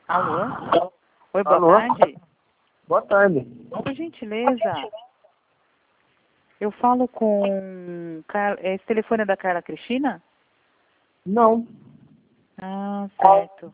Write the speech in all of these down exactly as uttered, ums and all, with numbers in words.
Alô? Oi, boa Alô? tarde. Boa tarde. Por gentileza, eu falo com... Car- Esse telefone é da Carla Cristina? Não. Ah, certo.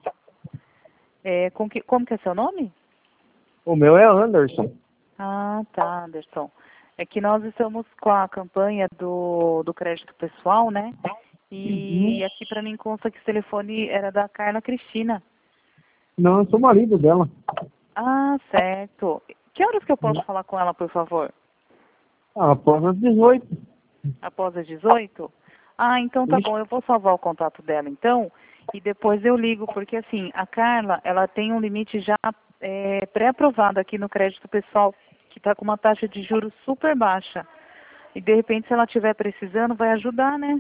É, com que, como que é seu nome? O meu é Anderson. Ah, tá, Anderson. É que nós estamos com a campanha do, do crédito pessoal, né? E Uhum. aqui para mim consta que esse telefone era da Carla Cristina. Não, eu sou marido dela. Ah, certo. Que horas que eu posso falar com ela, por favor? Ah, após as dezoito. Após as dezoito? Ah, então tá bom, eu vou salvar o contato dela então, e depois eu ligo, porque assim, a Carla, ela tem um limite já é, pré-aprovado aqui no crédito pessoal, que está com uma taxa de juros super baixa. E de repente, se ela estiver precisando, vai ajudar, né?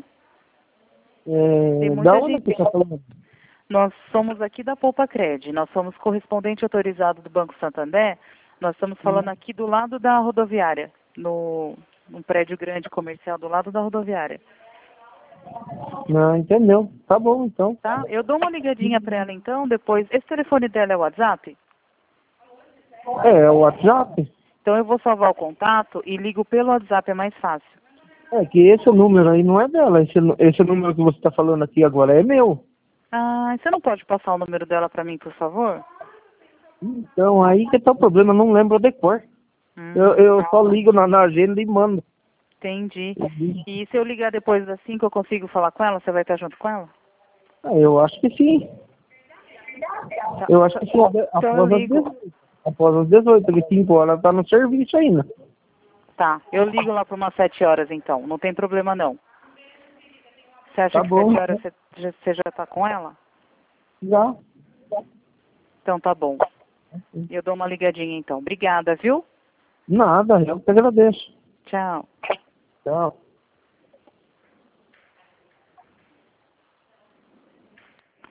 Tem É, da muita onde gente. que você está falando? Nós somos aqui da Poupa Cred, nós somos correspondente autorizado do Banco Santander, nós estamos falando aqui do lado da rodoviária, no, num prédio grande comercial do lado da rodoviária. Não, entendeu. Tá bom, então. Tá? Eu dou uma ligadinha para ela então, depois. Esse telefone dela é o WhatsApp? É, é o WhatsApp? Então eu vou salvar o contato e ligo pelo WhatsApp, é mais fácil. É que esse número aí não é dela. Esse, esse número que você está falando aqui agora é meu. Ah, você não pode passar o número dela para mim, por favor? Então, aí que tá o problema. Eu não lembro de cor. Hum, Eu, eu só ligo na, na agenda e mando. entendi. E se eu ligar depois das cinco, eu consigo falar com ela? Você vai estar junto com ela? Ah, eu acho que sim. Tá. Eu acho que sim. Então eu Após as ligo. dezoito. Após as dezoito, porque cinco horas tá no serviço ainda. Tá, eu ligo lá por umas sete horas então, não tem problema não. Você acha Tá que bom. sete horas você já, você já tá com ela? Já. Então tá bom. Eu dou uma ligadinha então. Obrigada, viu? Nada, eu que agradeço. Tchau. Tchau.